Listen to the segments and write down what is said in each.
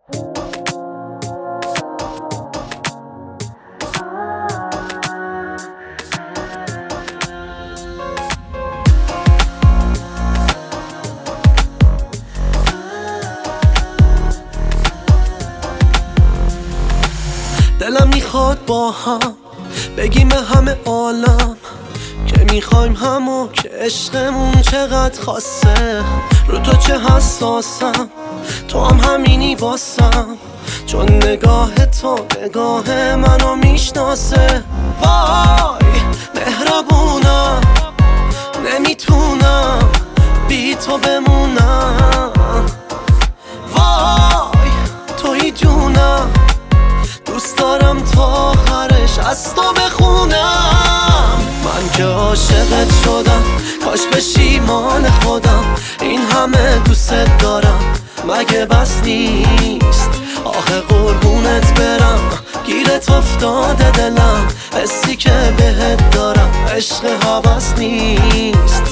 دلم میخواد با هم بگیم به همه عالم که میخوایم همو، که عشقمون چقدر خاصه. رو تو چه حساسم، تو هم همینی واسم، چون نگاه تو نگاه منو میشناسه. وای مهربونم، نمیتونم بی تو بمونم. وای توی جونم، دوست دارم تا آخرش از تو بخونم. من که عاشقت شدم، کاش بشی مال خودم. این همه دوست دارم، مگه بس نیست؟ آخه قربونت برم، گیرت افتاده دلم. حسی که بهت دارم عشق هوس نیست.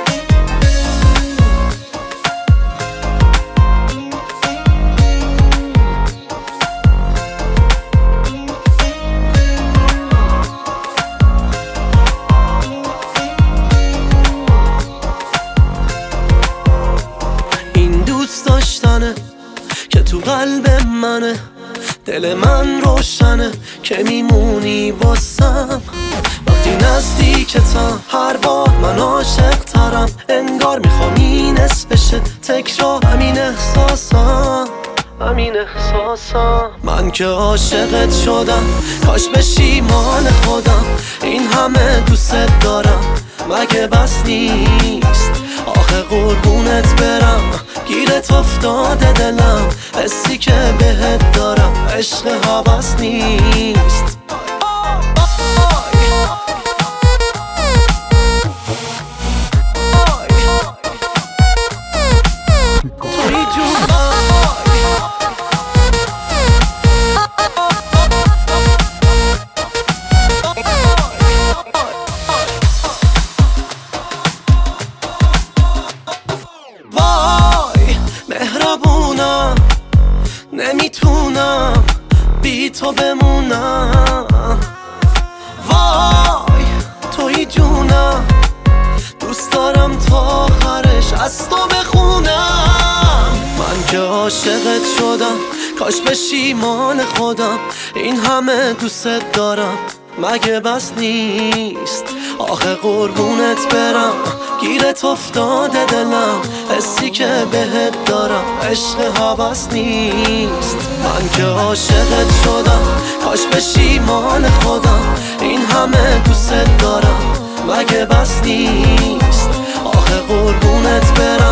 که تو قلب منه، دل من روشنه که میمونی واسم. وقتی نزدیکتم هر بار من عاشق ترم، انگار میخوام این اسم بشه تکرار. همین احساسم، همین احساسم. من که عاشقت شدم، کاش بشی مال خودم. این همه دوست دارم، مگه بس نیست؟ آخه قربونت برم، گیرت افتاده دلم. حسی که بهت دارم عشق هوس نیست. توی جونم مهربونم، نمیتونم بی تو بمونم. وای توی جونم، دوست دارم تا آخرش از تو بخونم. من که عاشقت شدم، کاش بشی مال خودم. این همه دوست دارم، مگه بس نیست؟ آخه قربونت برم، گیرت افتاده دلم. حسی که بهت دارم عشق هوس نیست. من که عاشقت شدم، کاش بشی مال خودم. این همه دوست دارم، مگه بس نیست؟ آخه قربونت برم،